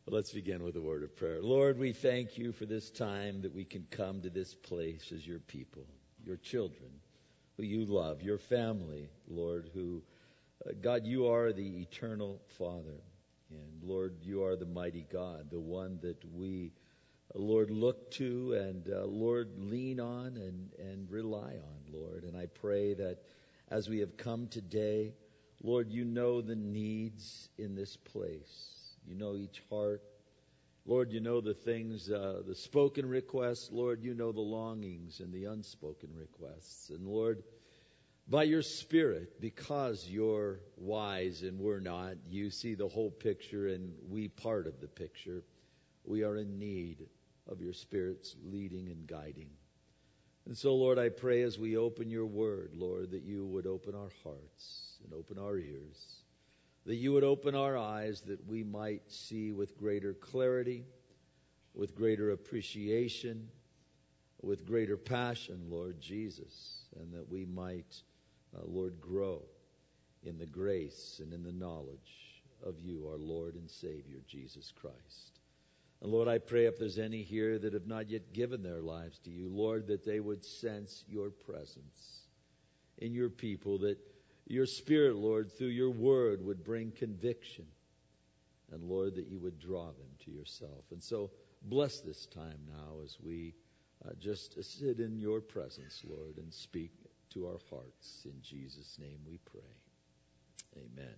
Let's begin with a word of prayer. Lord, we thank you for this time that we can come to this place as your people, your children, who you love, your family, Lord, who, God, you are the eternal Father. And Lord, you are the mighty God, the one that we, Lord, look to and, Lord, lean on and rely on, Lord. And I pray that as we have come today, Lord, you know the needs in this place. You know each heart. Lord, you know the things, the spoken requests. Lord, you know the longings and the unspoken requests. And Lord, by your Spirit, because you're wise and we're not, you see the whole picture and we part of the picture. We are in need of your Spirit's leading and guiding. And so, Lord, I pray as we open your word, Lord, that you would open our hearts and open our ears, that you would open our eyes that we might see with greater clarity, with greater appreciation, with greater passion, Lord Jesus, and that we might, Lord, grow in the grace and in the knowledge of you, our Lord and Savior, Jesus Christ. And Lord, I pray if there's any here that have not yet given their lives to you, Lord, that they would sense your presence in your people, that your Spirit, Lord, through your word would bring conviction. And Lord, that you would draw them to yourself. And so bless this time now as we just sit in your presence, Lord, and speak to our hearts. In Jesus' name we pray. Amen.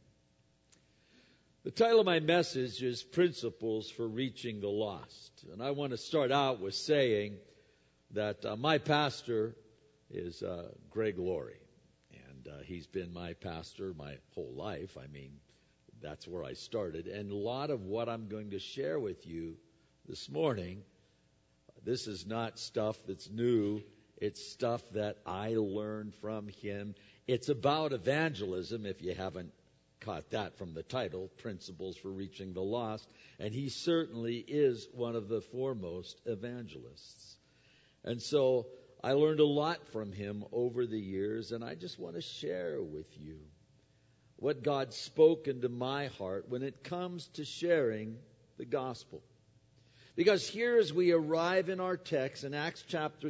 The title of my message is Principles for Reaching the Lost. And I want to start out with saying that my pastor is Greg Laurie. And he's been my pastor my whole life. I mean, that's where I started. And a lot of what I'm going to share with you this morning, this is not stuff that's new. It's stuff that I learned from him. It's about evangelism, if you haven't caught that from the title, Principles for Reaching the Lost. And he certainly is one of the foremost evangelists. And so I learned a lot from him over the years, and I just want to share with you what God spoke into my heart when it comes to sharing the gospel. Because here as we arrive in our text in Acts chapter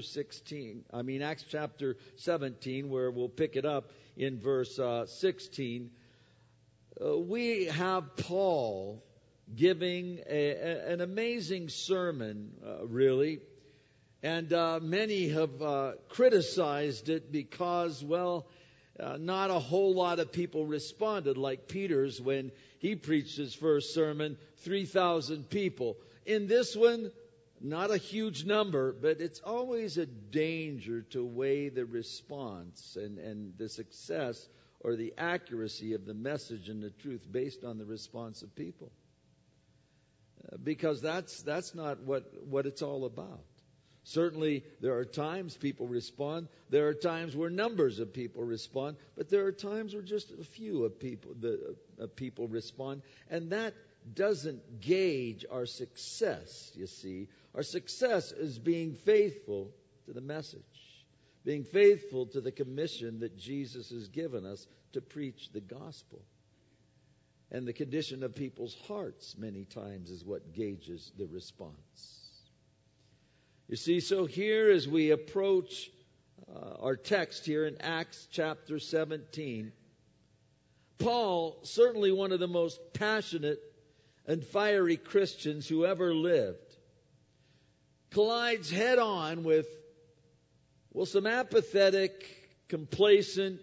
17, where we'll pick it up in verse 16, we have Paul giving an amazing sermon, really. And many have criticized it because, not a whole lot of people responded like Peter's when he preached his first sermon, 3,000 people. In this one, not a huge number, but it's always a danger to weigh the response and the success or the accuracy of the message and the truth based on the response of people. Because that's not what it's all about. Certainly, there are times people respond. There are times where numbers of people respond. But there are times where just a few of people respond. And that doesn't gauge our success, you see. Our success is being faithful to the message. Being faithful to the commission that Jesus has given us to preach the gospel. And the condition of people's hearts many times is what gauges the response. You see, so here as we approach our text here in Acts chapter 17, Paul, certainly one of the most passionate and fiery Christians who ever lived, collides head on with, some apathetic, complacent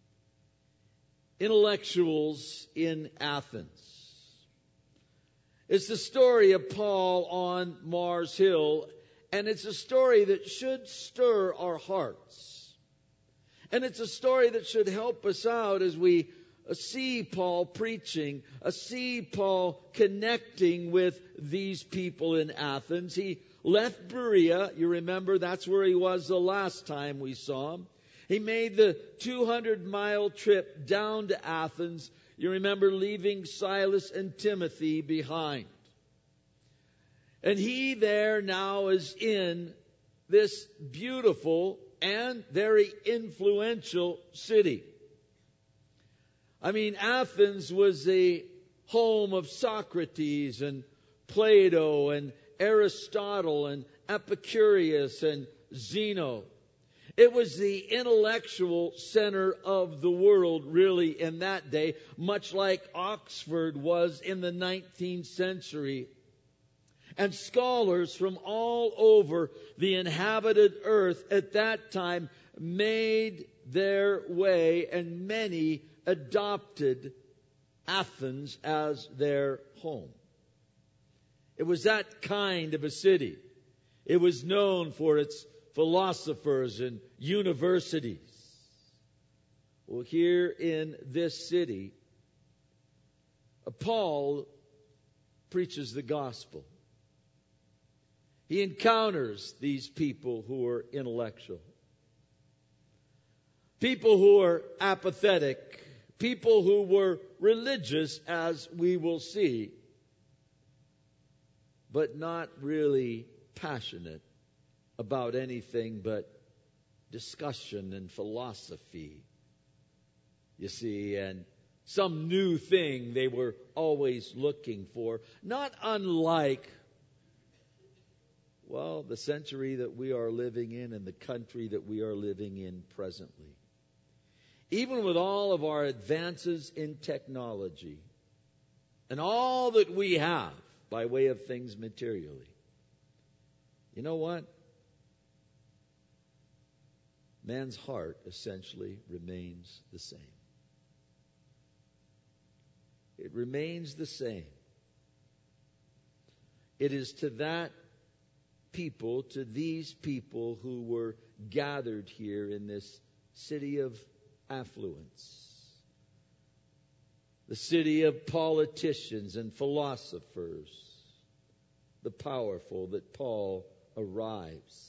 intellectuals in Athens. It's the story of Paul on Mars Hill. And it's a story that should stir our hearts. And it's a story that should help us out as we see Paul preaching, see Paul connecting with these people in Athens. He left Berea. You remember that's where he was the last time we saw him. He made the 200-mile trip down to Athens. You remember leaving Silas and Timothy behind. And he there now is in this beautiful and very influential city. I mean, Athens was the home of Socrates and Plato and Aristotle and Epicurus and Zeno. It was the intellectual center of the world, really, in that day, much like Oxford was in the 19th century. And scholars from all over the inhabited earth at that time made their way, and many adopted Athens as their home. It was that kind of a city. It was known for its philosophers and universities. Well, here in this city, Paul preaches the gospel. He encounters these people who are intellectual, people who are apathetic, people who were religious, as we will see, but not really passionate about anything but discussion and philosophy, you see, and some new thing they were always looking for, not unlike, well, the century that we are living in and the country that we are living in presently. Even with all of our advances in technology and all that we have by way of things materially, you know what? Man's heart essentially remains the same. It remains the same. It is to that people, to these people who were gathered here in this city of affluence, the city of politicians and philosophers, the powerful, that Paul arrives.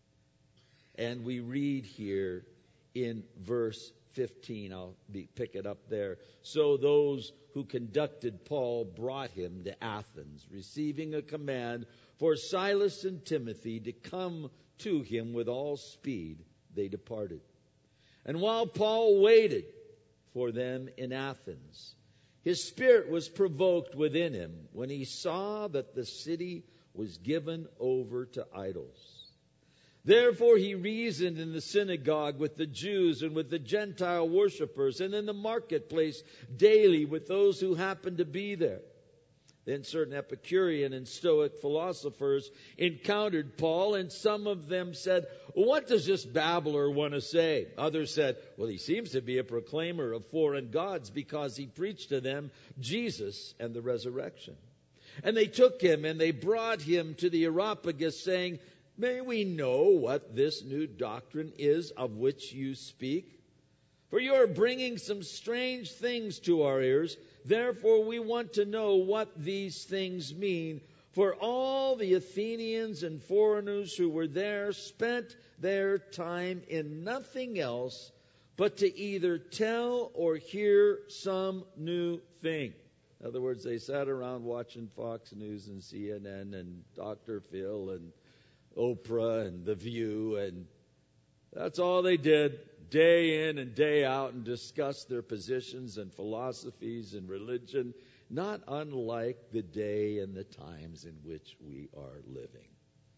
And we read here in verse 15, pick it up there. So those who conducted Paul brought him to Athens, receiving a command for Silas and Timothy to come to him with all speed. They departed. And while Paul waited for them in Athens, his spirit was provoked within him when he saw that the city was given over to idols. Therefore he reasoned in the synagogue with the Jews and with the Gentile worshippers, and in the marketplace daily with those who happened to be there. Then certain Epicurean and Stoic philosophers encountered Paul, and some of them said, "What does this babbler want to say?" Others said, "Well, he seems to be a proclaimer of foreign gods, because he preached to them Jesus and the resurrection." And they took him and they brought him to the Areopagus, saying, "May we know what this new doctrine is of which you speak? For you are bringing some strange things to our ears. Therefore we want to know what these things mean. For all the Athenians and foreigners who were there spent their time in nothing else but to either tell or hear some new thing." In other words, they sat around watching Fox News and CNN and Dr. Phil and Oprah and The View, and that's all they did, day in and day out, and discussed their positions and philosophies and religion, not unlike the day and the times in which we are living.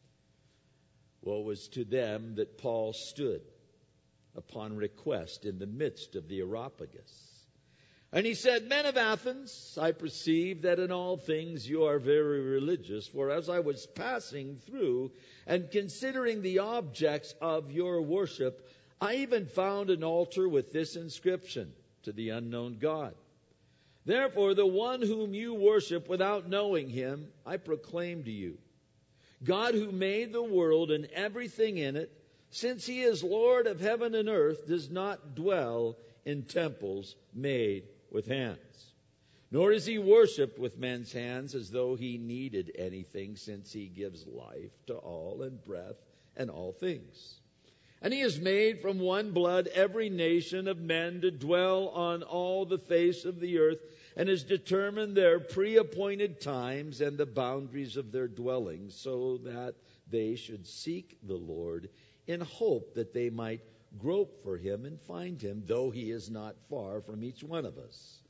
Well, it was to them that Paul stood upon request in the midst of the Areopagus. And he said, "Men of Athens, I perceive that in all things you are very religious. For as I was passing through and considering the objects of your worship, I even found an altar with this inscription: to the unknown God. Therefore, the one whom you worship without knowing him, I proclaim to you. God, who made the world and everything in it, since he is Lord of heaven and earth, does not dwell in temples made with hands. Nor is he worshipped with men's hands as though he needed anything, since he gives life to all and breath and all things. And he has made from one blood every nation of men to dwell on all the face of the earth, and has determined their pre-appointed times and the boundaries of their dwellings, so that they should seek the Lord in hope that they might grope for him and find him, though he is not far from each one of us.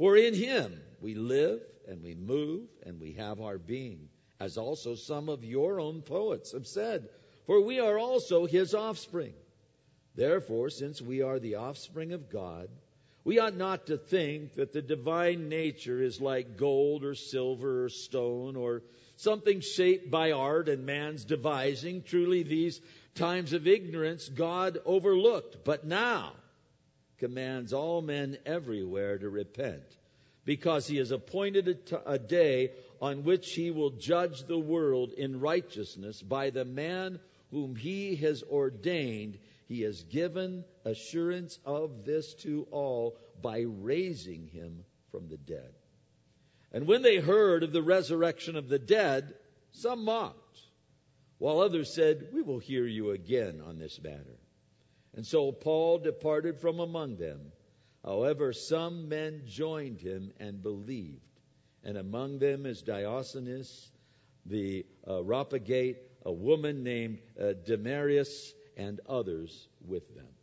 For in him we live and we move and we have our being, as also some of your own poets have said, for we are also his offspring. Therefore, since we are the offspring of God, we ought not to think that the divine nature is like gold or silver or stone or something shaped by art and man's devising. Truly, these times of ignorance God overlooked, but now commands all men everywhere to repent, because he has appointed a day on which he will judge the world in righteousness by the man whom he has ordained. He has given assurance of this to all by raising him from the dead. And when they heard of the resurrection of the dead, some mocked, while others said, we will hear you again on this matter. And so Paul departed from among them. However, some men joined him and believed. And among them is Dionysius the Areopagite, a woman named Damaris, and others with them.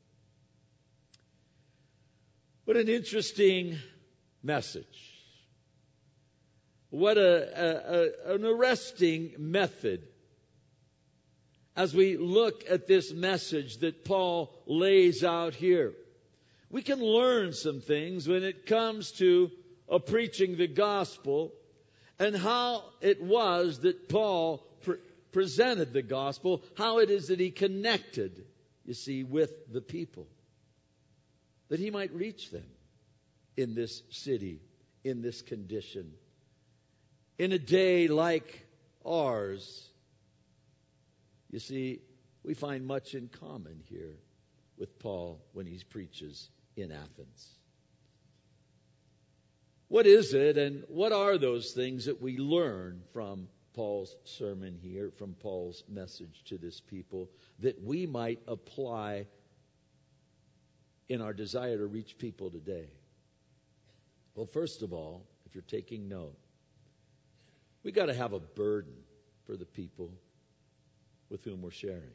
What an interesting message. What an arresting method as we look at this message that Paul lays out here. We can learn some things when it comes to preaching the gospel and how it was that Paul presented the gospel, how it is that he connected, you see, with the people, that he might reach them in this city, in this condition, in a day like ours. You see, we find much in common here with Paul when he preaches in Athens. What is it and what are those things that we learn from Paul's sermon here, from Paul's message to this people, that we might apply in our desire to reach people today? Well, first of all, if you're taking note, we got to have a burden for the people with whom we're sharing.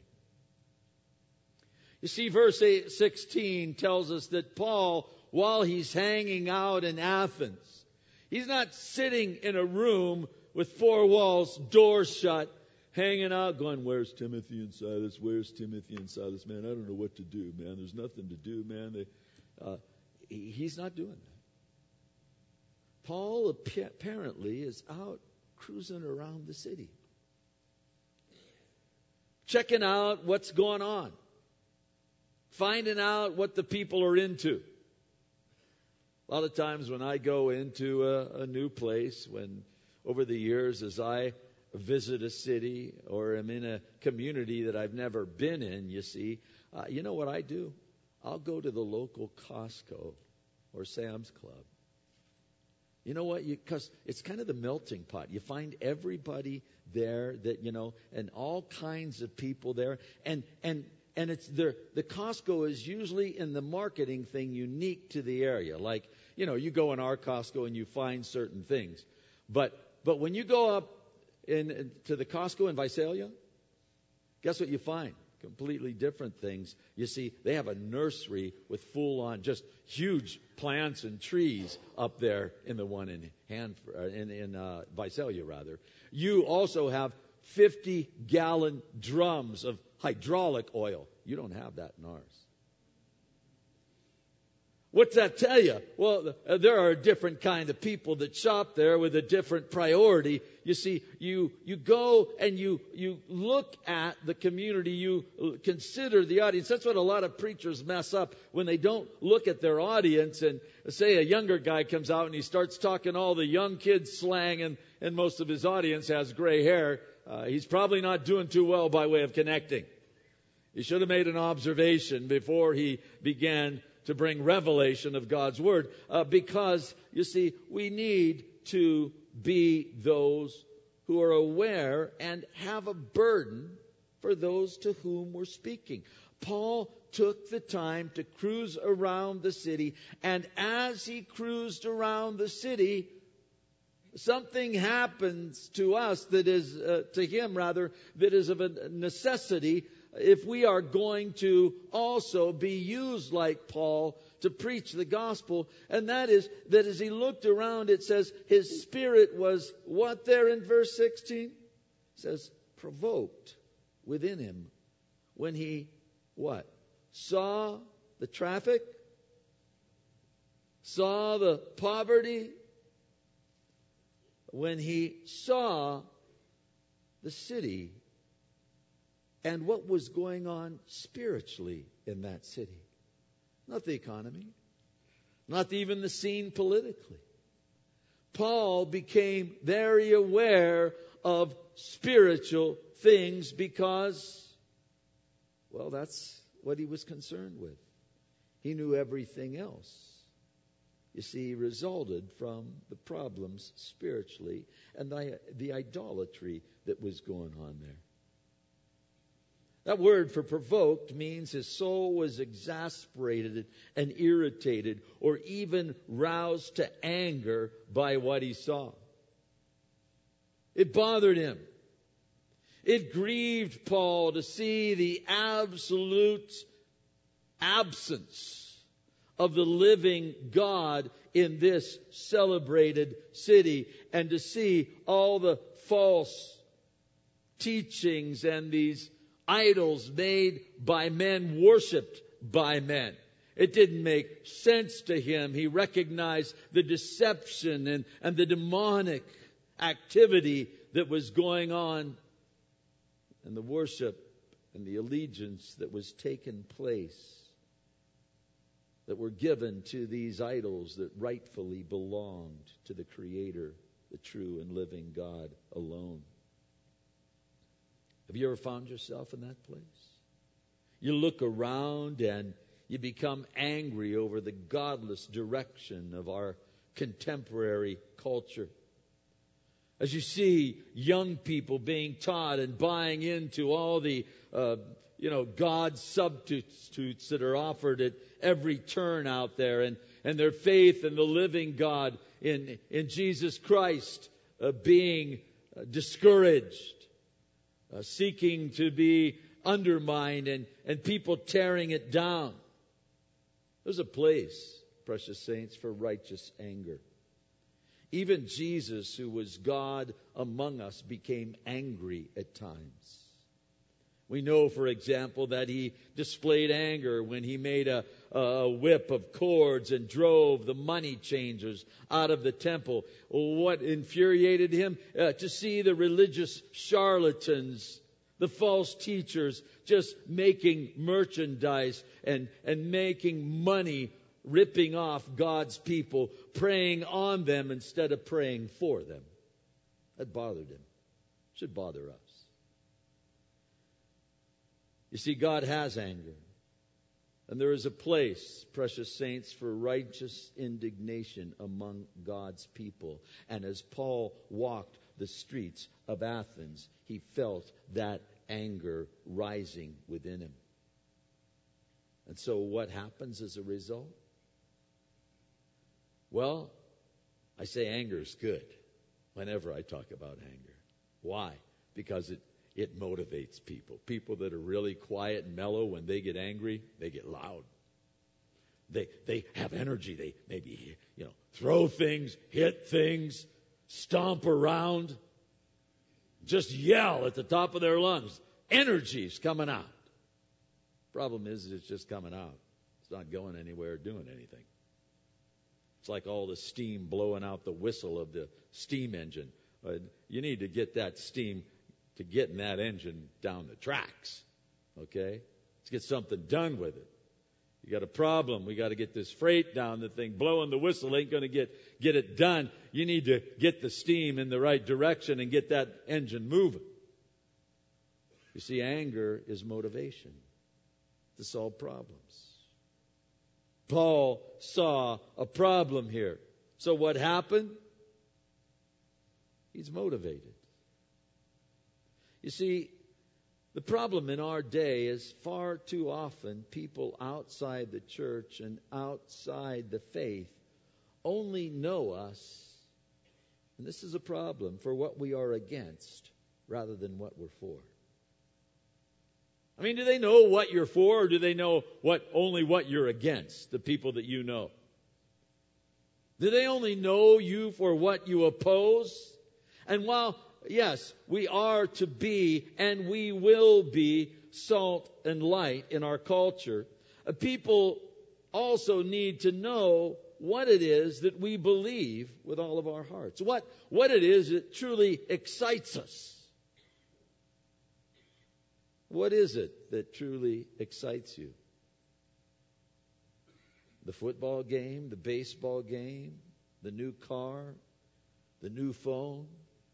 You see, verse 16 tells us that Paul, while he's hanging out in Athens, he's not sitting in a room with four walls, doors shut, hanging out, going, where's Timothy and Silas? Where's Timothy and Silas? Man, I don't know what to do, man. There's nothing to do, man. He's not doing that. Paul apparently is out cruising around the city, checking out what's going on, finding out what the people are into. A lot of times when I go into a new place, when over the years as I visit a city or am in a community that I've never been in, you see, you know what I do? I'll go to the local Costco or Sam's Club. You know what? Because it's kind of the melting pot. You find everybody there that, you know, and all kinds of people there. And it's there. The Costco is usually in the marketing thing unique to the area. Like, you know, you go in our Costco and you find certain things. But when you go up to the Costco in Visalia, guess what you find? Completely different things. You see, they have a nursery with full-on, just huge plants and trees up there in the one in Visalia, rather. You also have 50-gallon drums of hydraulic oil. You don't have that in ours. What's that tell you? Well, there are different kind of people that shop there with a different priority. You see, you go and you look at the community, you consider the audience. That's what a lot of preachers mess up when they don't look at their audience. And say a younger guy comes out and he starts talking all the young kids slang, and most of his audience has gray hair. He's probably not doing too well by way of connecting. He should have made an observation before he began to bring revelation of God's Word. Because, you see, we need to be those who are aware and have a burden for those to whom we're speaking. Paul took the time to cruise around the city, and as he cruised around the city, something happens to us that is, to him rather, that is of a necessity if we are going to also be used like Paul to preach the gospel. And that is that as he looked around, it says his spirit was what there in verse 16? It says provoked within him when he what? Saw the traffic, saw the poverty, when he saw the city and what was going on spiritually in that city. Not the economy, not even the scene politically. Paul became very aware of spiritual things because, well, that's what he was concerned with. He knew everything else, you see, resulted from the problems spiritually and the idolatry that was going on there. That word for provoked means his soul was exasperated and irritated or even roused to anger by what he saw. It bothered him. It grieved Paul to see the absolute absence of the living God in this celebrated city, and to see all the false teachings and these idols made by men, worshipped by men. It didn't make sense to him. He recognized the deception and the demonic activity that was going on, and the worship and the allegiance that was taking place, that were given to these idols that rightfully belonged to the Creator, the true and living God alone. Have you ever found yourself in that place? You look around and you become angry over the godless direction of our contemporary culture. As you see young people being taught and buying into all the God substitutes that are offered at every turn out there, and their faith in the living God in Jesus Christ being discouraged, seeking to be undermined, and people tearing it down. There's a place, precious saints, for righteous anger. Even Jesus, who was God among us, became angry at times. We know, for example, that he displayed anger when he made a whip of cords and drove the money changers out of the temple. What infuriated him? To see the religious charlatans, the false teachers, just making merchandise and making money, ripping off God's people, preying on them instead of praying for them. That bothered him. It should bother us. You see, God has anger. And there is a place, precious saints, for righteous indignation among God's people. And as Paul walked the streets of Athens, he felt that anger rising within him. And so what happens as a result? Well, I say anger is good whenever I talk about anger. Why? Because it motivates people. People that are really quiet and mellow, when they get angry, they get loud. They have energy. They maybe, throw things, hit things, stomp around, just yell at the top of their lungs. Energy's coming out. Problem is, it's just coming out. It's not going anywhere or doing anything. It's like all the steam blowing out the whistle of the steam engine. You need to get that steam to getting that engine down the tracks. Okay? Let's get something done with it. You got a problem. We got to get this freight down the thing. Blowing the whistle ain't going to get it done. You need to get the steam in the right direction and get that engine moving. You see, anger is motivation to solve problems. Paul saw a problem here. So what happened? He's motivated. You see, the problem in our day is far too often people outside the church and outside the faith only know us, and this is a problem, for what we are against rather than what we're for. I mean, do they know what you're for, or do they know only what you're against, the people that you know? Do they only know you for what you oppose? And while, yes, we are to be and we will be salt and light in our culture, people also need to know what it is that we believe with all of our hearts. What it is that truly excites us. What is it that truly excites you? The football game, the baseball game, the new car, the new phone?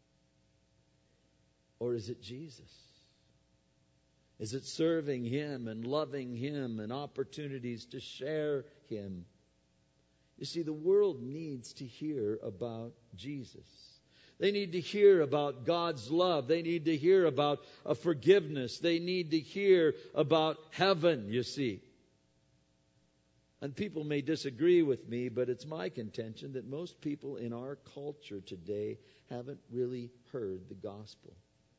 Or is it Jesus? Is it serving Him and loving Him and opportunities to share Him? You see, the world needs to hear about Jesus. They need to hear about God's love. They need to hear about forgiveness. They need to hear about heaven, you see. And people may disagree with me, but it's my contention that most people in our culture today haven't really heard the gospel.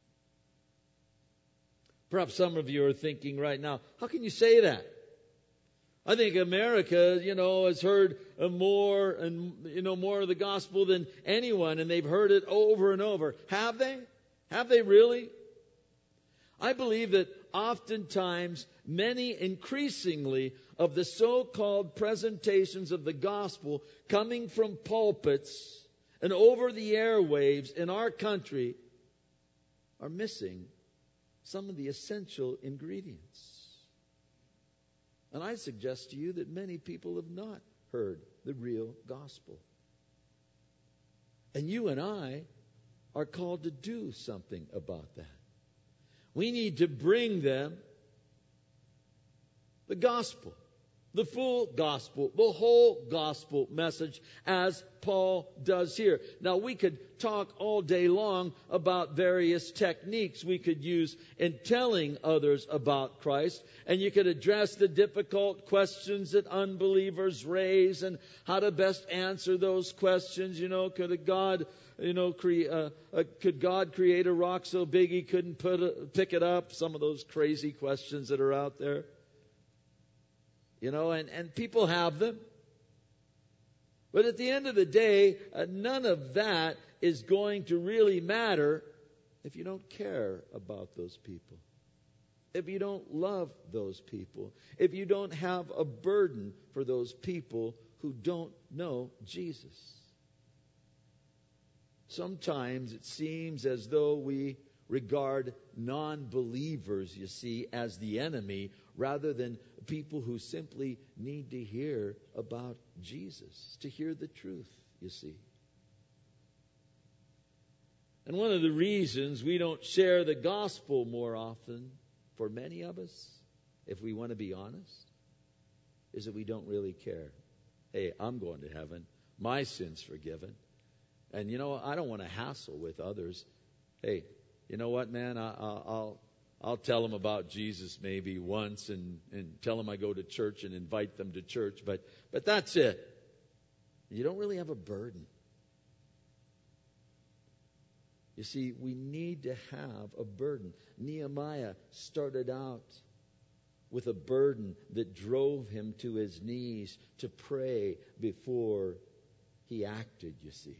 Perhaps some of you are thinking right now, how can you say that? I think America, has heard more of the gospel than anyone, and they've heard it over and over. Have they? Have they really? I believe that oftentimes, increasingly, of the so-called presentations of the gospel coming from pulpits and over the airwaves in our country are missing some of the essential ingredients. And I suggest to you that many people have not heard the real gospel. And you and I are called to do something about that. We need to bring them the gospel, the full gospel, the whole gospel message, as Paul does here. Now, we could talk all day long about various techniques we could use in telling others about Christ, and you could address the difficult questions that unbelievers raise and how to best answer those questions. Could God create a rock so big He couldn't pick it up? Some of those crazy questions that are out there. And people have them. But at the end of the day, none of that is going to really matter if you don't care about those people. If you don't love those people. If you don't have a burden for those people who don't know Jesus. Sometimes it seems as though we regard non-believers, you see, as the enemy, rather than people who simply need to hear about Jesus, to hear the truth, you see. And one of the reasons we don't share the gospel more often, for many of us, if we want to be honest, is that we don't really care. Hey, I'm going to heaven. My sin's forgiven. And I don't want to hassle with others. Hey, you know what, man? I'll tell them about Jesus maybe once and tell them I go to church and invite them to church. But that's it. You don't really have a burden. You see, we need to have a burden. Nehemiah started out with a burden that drove him to his knees to pray before he acted, you see.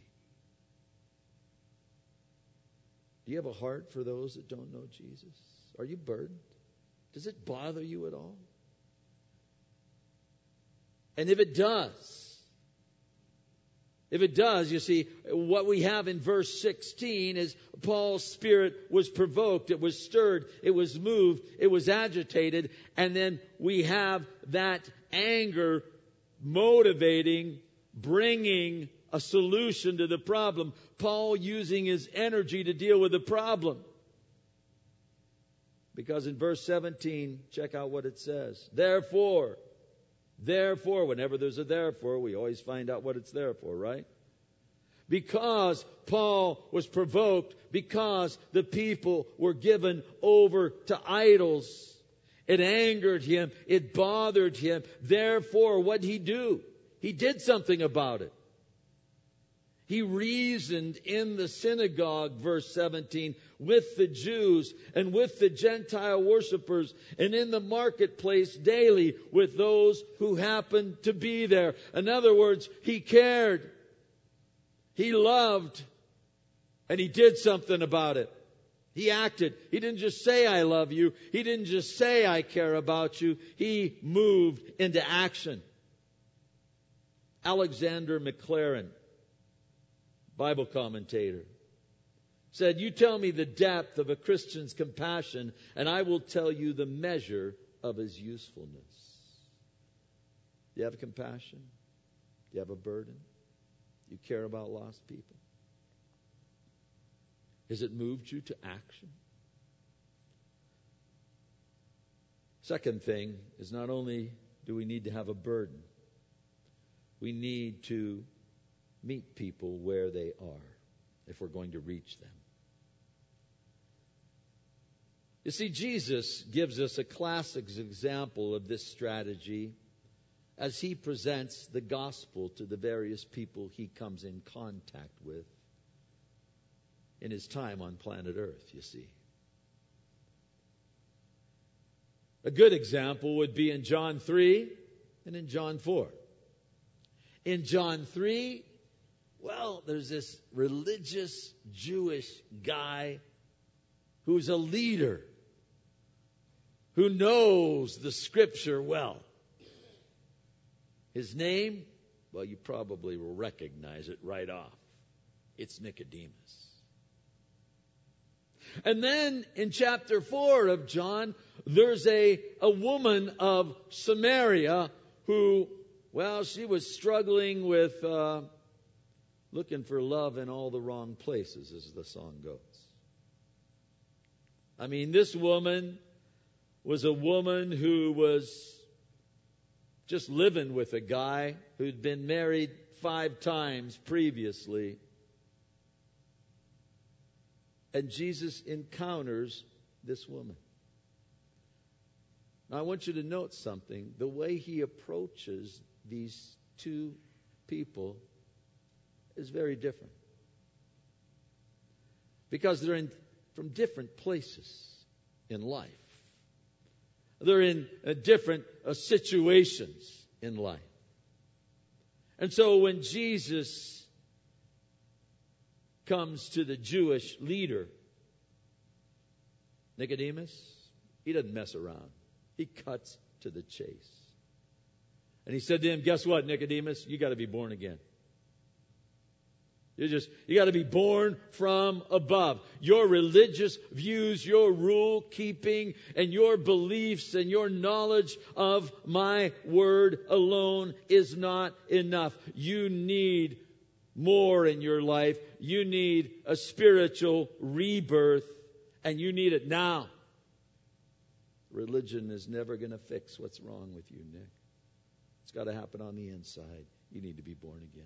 Do you have a heart for those that don't know Jesus? Are you burdened? Does it bother you at all? And if it does, you see, what we have in verse 16 is Paul's spirit was provoked, it was stirred, it was moved, it was agitated, and then we have that anger motivating, bringing a solution to the problem. Paul using his energy to deal with the problem. Because in verse 17, check out what it says. Therefore, whenever there's a therefore, we always find out what it's there for, right? Because Paul was provoked, because the people were given over to idols, it angered him, it bothered him. Therefore, what did he do? He did something about it. He reasoned in the synagogue, verse 17, with the Jews and with the Gentile worshipers, and in the marketplace daily with those who happened to be there. In other words, he cared, he loved, and he did something about it. He acted. He didn't just say, I love you. He didn't just say, I care about you. He moved into action. Alexander McLaren, Bible commentator, said, you tell me the depth of a Christian's compassion, and I will tell you the measure of his usefulness. Do you have compassion? Do you have a burden? Do you care about lost people? Has it moved you to action? Second thing is, not only do we need to have a burden, we need to meet people where they are if we're going to reach them. You see, Jesus gives us a classic example of this strategy as he presents the gospel to the various people he comes in contact with in his time on planet Earth, you see. A good example would be in John 3 and in John 4. In John 3, there's this religious Jewish guy who's a leader, who knows the Scripture well. His name, you probably will recognize it right off. It's Nicodemus. And then in chapter 4 of John, there's a woman of Samaria who, she was struggling with looking for love in all the wrong places, as the song goes. This woman was a woman who was just living with a guy who'd been married 5 times previously. And Jesus encounters this woman. Now, I want you to note something. The way he approaches these 2 people is very different. Because they're from different places in life. They're in different situations in life. And so when Jesus comes to the Jewish leader, Nicodemus, he doesn't mess around. He cuts to the chase. And he said to him, guess what, Nicodemus? You got to be born again. You got to be born from above. Your religious views, your rule keeping, and your beliefs and your knowledge of my word alone is not enough. You need more in your life. You need a spiritual rebirth, and you need it now. Religion is never going to fix what's wrong with you, Nick. It's got to happen on the inside. You need to be born again.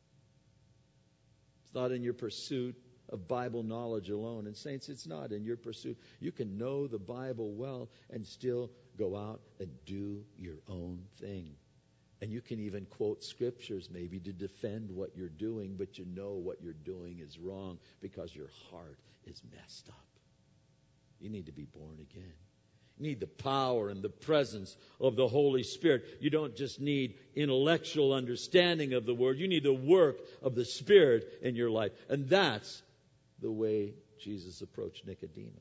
It's not in your pursuit of Bible knowledge alone. And saints, it's not in your pursuit. You can know the Bible well and still go out and do your own thing. And you can even quote scriptures maybe to defend what you're doing, but you know what you're doing is wrong because your heart is messed up. You need to be born again. You need the power and the presence of the Holy Spirit. You don't just need intellectual understanding of the Word. You need the work of the Spirit in your life. And that's the way Jesus approached Nicodemus.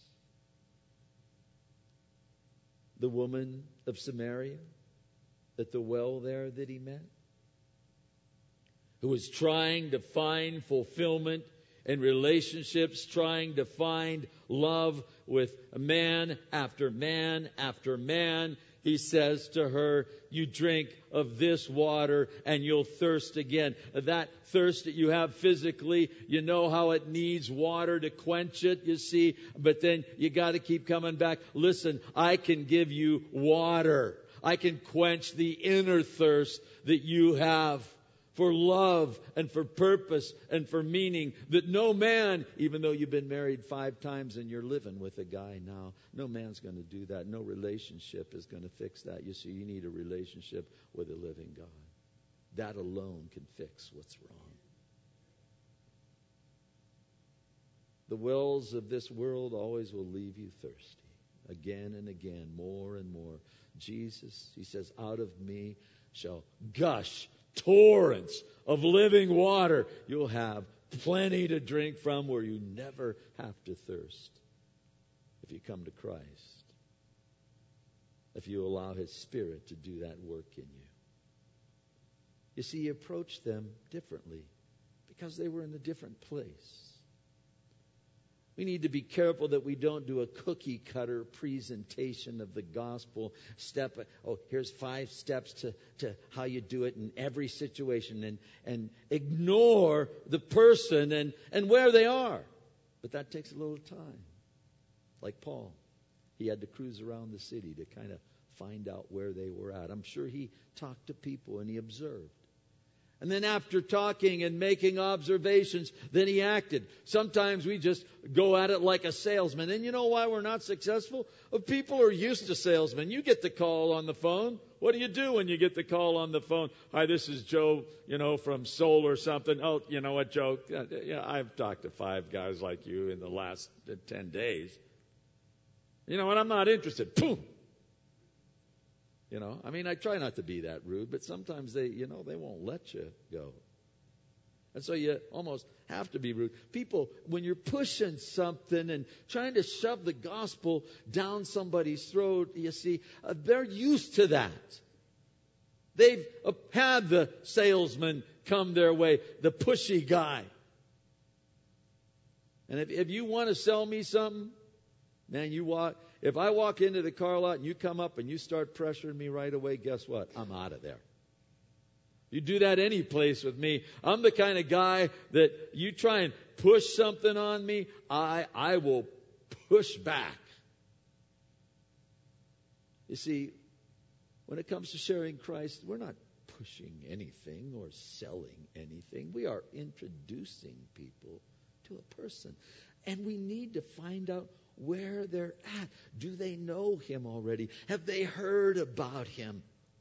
The woman of Samaria at the well there that he met, who was trying to find fulfillment in relationships, trying to find love with man after man after man. He says to her, you drink of this water and you'll thirst again. That thirst that you have physically, you know how it needs water to quench it, you see. But then you got to keep coming back. Listen, I can give you water. I can quench the inner thirst that you have for love and for purpose and for meaning, that no man, even though you've been married 5 times and you're living with a guy now, no man's going to do that. No relationship is going to fix that. You see, you need a relationship with a living God. That alone can fix what's wrong. The wells of this world always will leave you thirsty. Again and again, more and more. Jesus, he says, out of me shall gush torrents of living water. You'll have plenty to drink from where you never have to thirst if you come to Christ. If you allow His Spirit to do that work in you. You see, He approached them differently because they were in a different place. We need to be careful that we don't do a cookie cutter presentation of the gospel. Here's 5 steps to how you do it in every situation, and ignore the person and where they are. But that takes a little time. Like Paul, he had to cruise around the city to kind of find out where they were at. I'm sure he talked to people and he observed. And then after talking and making observations, then he acted. Sometimes we just go at it like a salesman. And you know why we're not successful? People are used to salesmen. You get the call on the phone. What do you do when you get the call on the phone? Hi, this is Joe, from Seoul or something. Oh, you know what, Joe? I've talked to 5 guys like you in the last 10 days. You know what? I'm not interested. Boom. I try not to be that rude, but sometimes they won't let you go. And so you almost have to be rude. People, when you're pushing something and trying to shove the gospel down somebody's throat, you see, they're used to that. They've had the salesman come their way, the pushy guy. And if you want to sell me something, man, if I walk into the car lot and you come up and you start pressuring me right away, guess what? I'm out of there. You do that any place with me. I'm the kind of guy that you try and push something on me, I will push back. You see, when it comes to sharing Christ, we're not pushing anything or selling anything. We are introducing people to a person. And we need to find out where they're at. Do they know Him already? Have they heard about Him?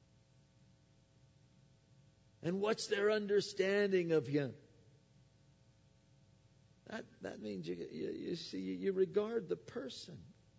And what's their understanding of Him? That means you regard the person.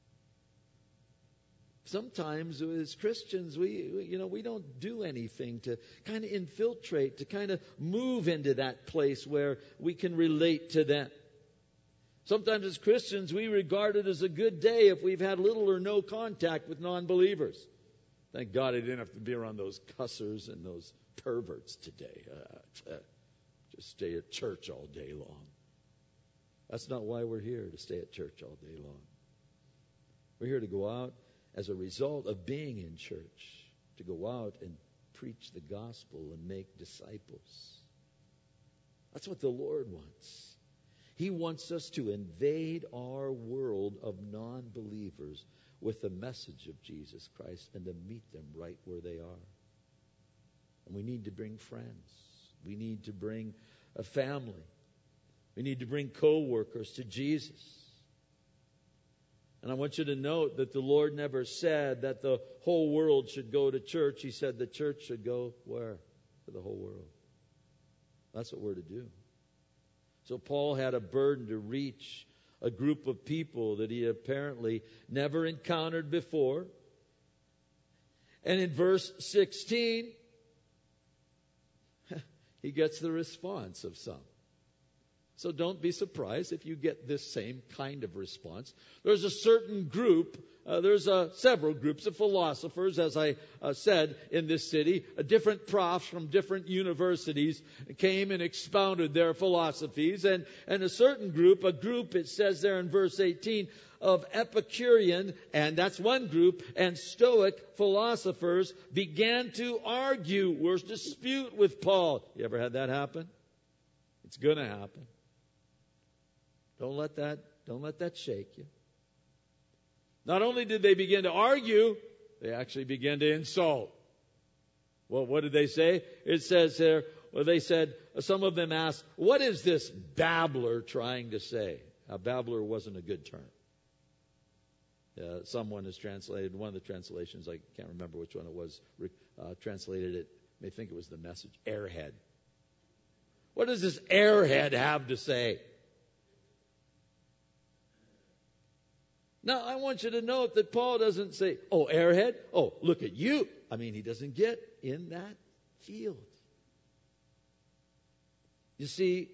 Sometimes as Christians, we don't do anything to kind of infiltrate, to kind of move into that place where we can relate to them. Sometimes as Christians, we regard it as a good day if we've had little or no contact with non-believers. Thank God I didn't have to be around those cussers and those perverts today. Just stay at church all day long. That's not why we're here, to stay at church all day long. We're here to go out as a result of being in church, to go out and preach the gospel and make disciples. That's what the Lord wants. He wants us to invade our world of non-believers with the message of Jesus Christ and to meet them right where they are. And we need to bring friends. We need to bring a family. We need to bring co-workers to Jesus. And I want you to note that the Lord never said that the whole world should go to church. He said the church should go where? To the whole world. That's what we're to do. So Paul had a burden to reach a group of people that he apparently never encountered before. And in verse 16, he gets the response of some. So don't be surprised if you get this same kind of response. There's a certain group, there's several groups of philosophers, as I said, in this city. Different profs from different universities came and expounded their philosophies. And a certain group, it says there in verse 18, of Epicurean, and that's one group, and Stoic philosophers began to argue or dispute with Paul. You ever had that happen? It's going to happen. Don't let that shake you. Not only did they begin to argue, they actually began to insult. Well, what did they say? It says there, they said, some of them asked, what is this babbler trying to say? Now, babbler wasn't a good term. Someone has translated, one of the translations, I can't remember which one it was, translated it, I think it was the Message, airhead. What does this airhead have to say? Now, I want you to note that Paul doesn't say, oh, airhead, oh, look at you. I mean, he doesn't get in that field. You see,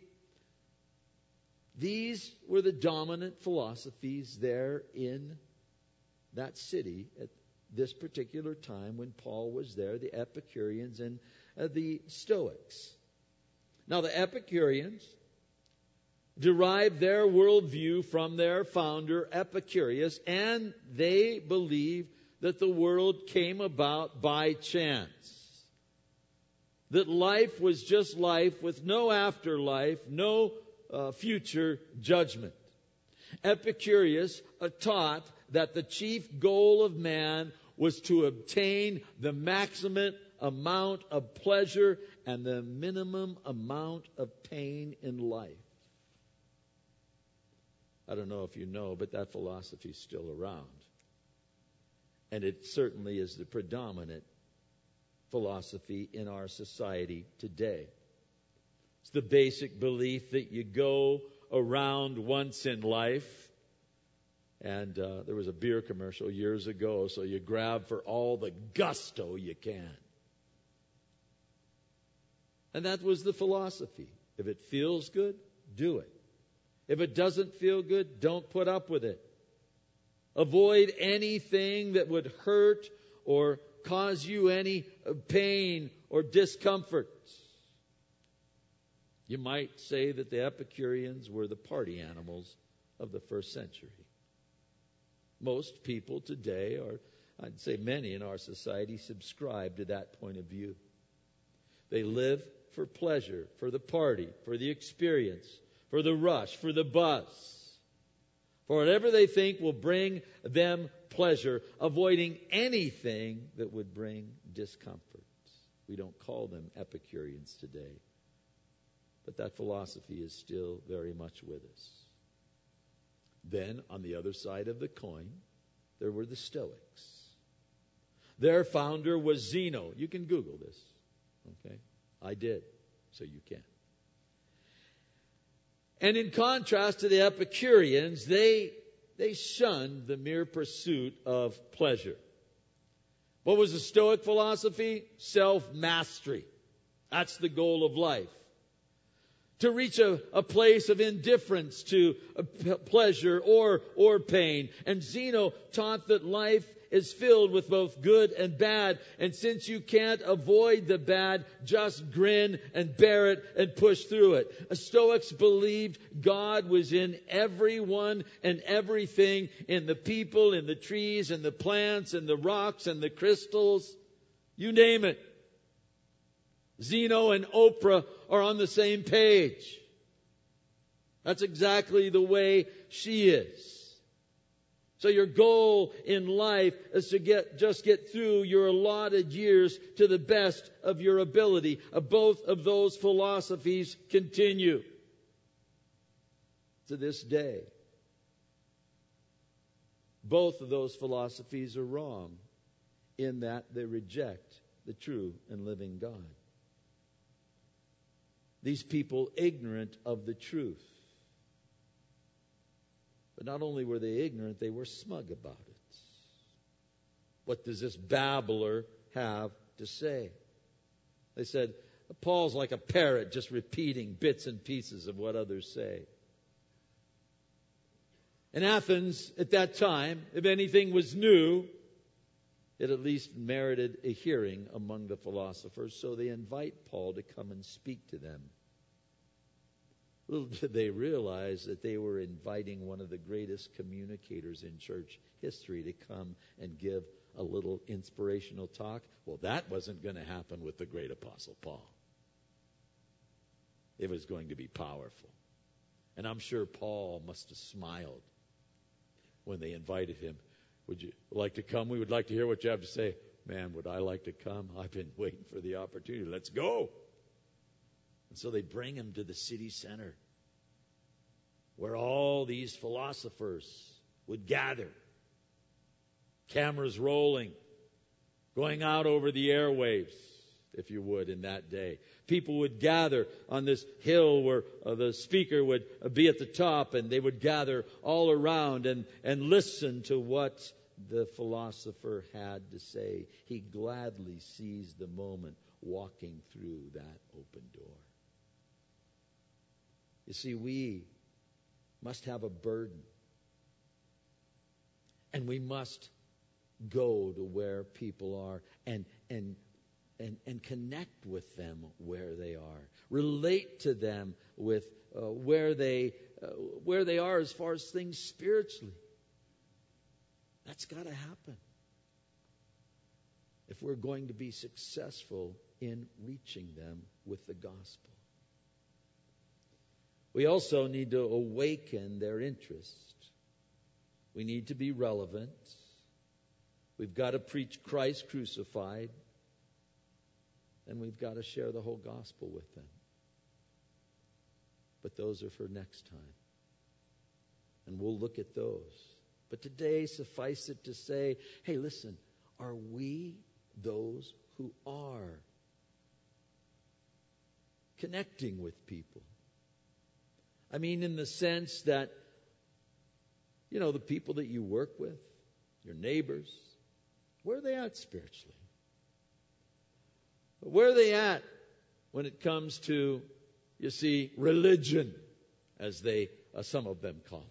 these were the dominant philosophies there in that city at this particular time when Paul was there, the Epicureans and the Stoics. Now, the Epicureans derived their worldview from their founder, Epicurus, and they believed that the world came about by chance. That life was just life with no afterlife, no future judgment. Epicurus taught that the chief goal of man was to obtain the maximum amount of pleasure and the minimum amount of pain in life. I don't know if you know, but that philosophy is still around. And it certainly is the predominant philosophy in our society today. It's the basic belief that you go around once in life. And there was a beer commercial years ago, so you grab for all the gusto you can. And that was the philosophy. If it feels good, do it. If it doesn't feel good, don't put up with it. Avoid anything that would hurt or cause you any pain or discomfort. You might say that the Epicureans were the party animals of the first century. Most people today, or I'd say many in our society, subscribe to that point of view. They live for pleasure, for the party, for the experience, for the rush, for the buzz, for whatever they think will bring them pleasure, avoiding anything that would bring discomfort. We don't call them Epicureans today, but that philosophy is still very much with us. Then, on the other side of the coin, there were the Stoics. Their founder was Zeno. You can Google this. Okay? I did, so you can. And in contrast to the Epicureans, they shunned the mere pursuit of pleasure. What was the Stoic philosophy? Self-mastery. That's the goal of life. To reach a place of indifference to pleasure or pain. And Zeno taught that life is filled with both good and bad. And since you can't avoid the bad, just grin and bear it and push through it. Stoics believed God was in everyone and everything, in the people, in the trees, in the plants, in the rocks, and the crystals. You name it. Zeno and Oprah are on the same page. That's exactly the way she is. So your goal in life is to get through your allotted years to the best of your ability. Both of those philosophies continue to this day. Both of those philosophies are wrong in that they reject the true and living God. These people ignorant of the truth. But not only were they ignorant, they were smug about it. What does this babbler have to say? They said, Paul's like a parrot just repeating bits and pieces of what others say. In Athens at that time, if anything was new, it at least merited a hearing among the philosophers, so they invite Paul to come and speak to them. Little did they realize that they were inviting one of the greatest communicators in church history to come and give a little inspirational talk. Well, that wasn't going to happen with the great Apostle Paul. It was going to be powerful. And I'm sure Paul must have smiled when they invited him. Would you like to come? We would like to hear what you have to say. Man, would I like to come? I've been waiting for the opportunity. Let's go. And so they bring him to the city center where all these philosophers would gather. Cameras rolling, going out over the airwaves. if you would, in that day. People would gather on this hill where the speaker would be at the top, and they would gather all around and listen to what the philosopher had to say. He gladly seized the moment walking through that open door. You see, we must have a burden. And we must go to where people are and connect with them where they are. Relate to them with where they are as far as things spiritually. That's got to happen if we're going to be successful in reaching them with the gospel. We also need to awaken their interest. We need to be relevant. We've got to preach Christ crucified. And we've got to share the whole gospel with them. But those are for next time. And we'll look at those. But today, suffice it to say, hey, listen, are we those who are connecting with people? I mean, in the sense that, you know, the people that you work with, your neighbors, where are they at spiritually? Where are they at when it comes to, you see, religion, as some of them call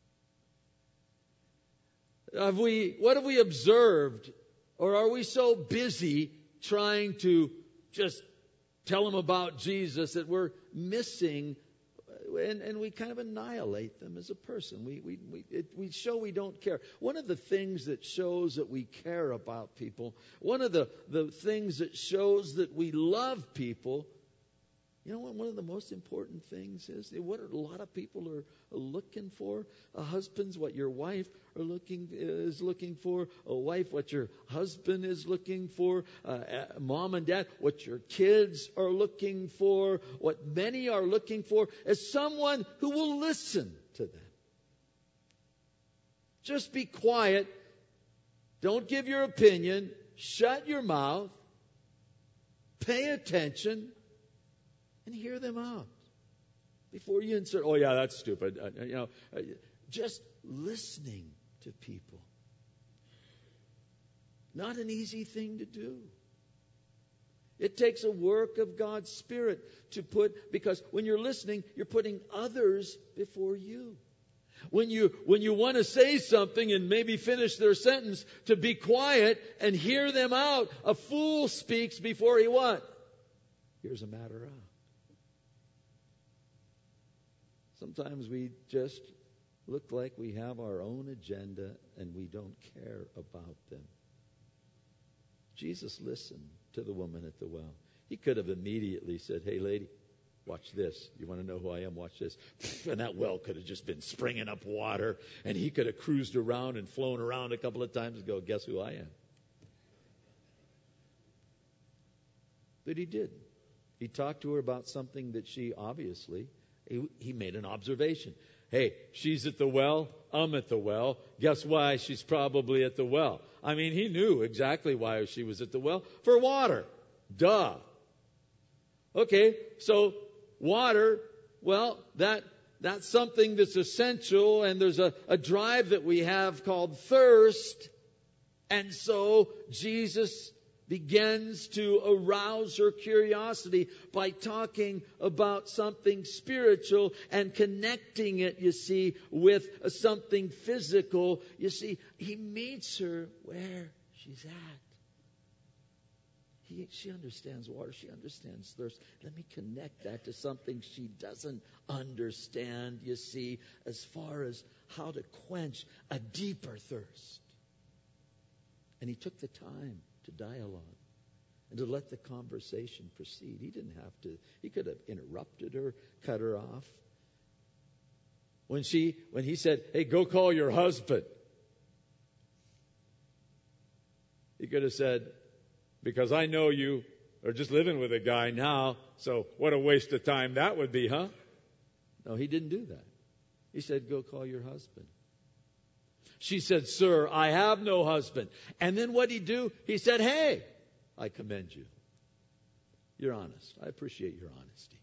it? What have we observed, or are we so busy trying to just tell them about Jesus that we're missing, and we kind of annihilate them as a person? We show we don't care. One of the things that shows that we care about people, one of the things that shows that we love people, you know what one of the most important things is? What a lot of people are looking for? Husbands, what your wife is looking for. A wife, what your husband is looking for. Mom and dad, what your kids are looking for. What many are looking for is someone who will listen to them. Just be quiet. Don't give your opinion. Shut your mouth. Pay attention. And hear them out before you insert, oh yeah, that's stupid. Just listening to people. Not an easy thing to do. It takes a work of God's Spirit because when you're listening, you're putting others before you. When you want to say something and maybe finish their sentence, to be quiet and hear them out. A fool speaks before he what? Hears a matter out. Sometimes we just look like we have our own agenda and we don't care about them. Jesus listened to the woman at the well. He could have immediately said, hey, lady, watch this. You want to know who I am? Watch this. And that well could have just been springing up water, and he could have cruised around and flown around a couple of times and go, guess who I am? But he didn't. He talked to her about something that she obviously... He made an observation. Hey, she's at the well. I'm at the well. Guess why she's probably at the well? I mean, he knew exactly why she was at the well. For water. Duh. Okay, so water, well, that's something that's essential, and there's a drive that we have called thirst. And so Jesus begins to arouse her curiosity by talking about something spiritual and connecting it, you see, with something physical. You see, he meets her where she's at. She understands water. She understands thirst. Let me connect that to something she doesn't understand, you see, as far as how to quench a deeper thirst. And he took the time to dialogue and to let the conversation proceed. He didn't have to. He could have interrupted her, cut her off. When he said, hey, go call your husband, he could have said, because I know you are just living with a guy now, so what a waste of time that would be, huh? No, he didn't do that. He said, go call your husband. She said, sir, I have no husband. And then what did he do? He said, hey, I commend you. You're honest. I appreciate your honesty.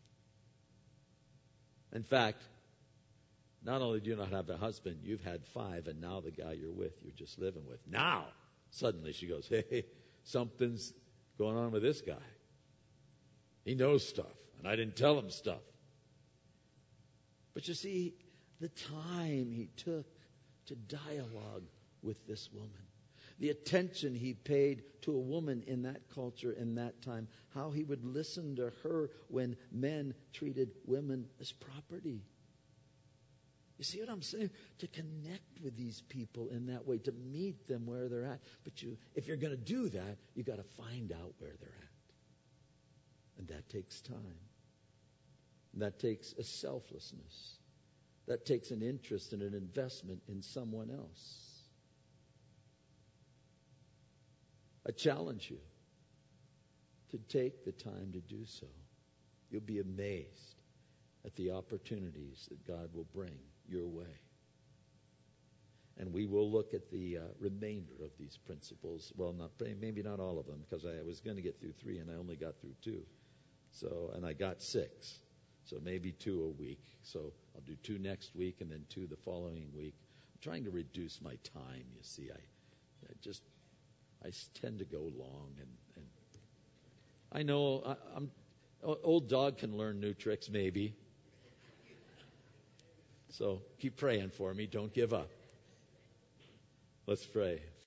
In fact, not only do you not have a husband, you've had 5, and now the guy you're with, you're just living with. Now, suddenly she goes, hey, something's going on with this guy. He knows stuff, and I didn't tell him stuff. But you see, the time he took to dialogue with this woman, the attention he paid to a woman in that culture, in that time, how he would listen to her when men treated women as property. You see what I'm saying? To connect with these people in that way, to meet them where they're at. But if you're going to do that, you've got to find out where they're at. And that takes time. And that takes a selflessness. That takes an interest and an investment in someone else. I challenge you to take the time to do so. You'll be amazed at the opportunities that God will bring your way. And we will look at the remainder of these principles. Well, maybe not all of them, because I was going to get through 3 and I only got through 2. And I got 6. So maybe 2 a week. So I'll do 2 next week and then 2 the following week. I'm trying to reduce my time, you see. I tend to go long. And I know old dog can learn new tricks, maybe. So keep praying for me. Don't give up. Let's pray.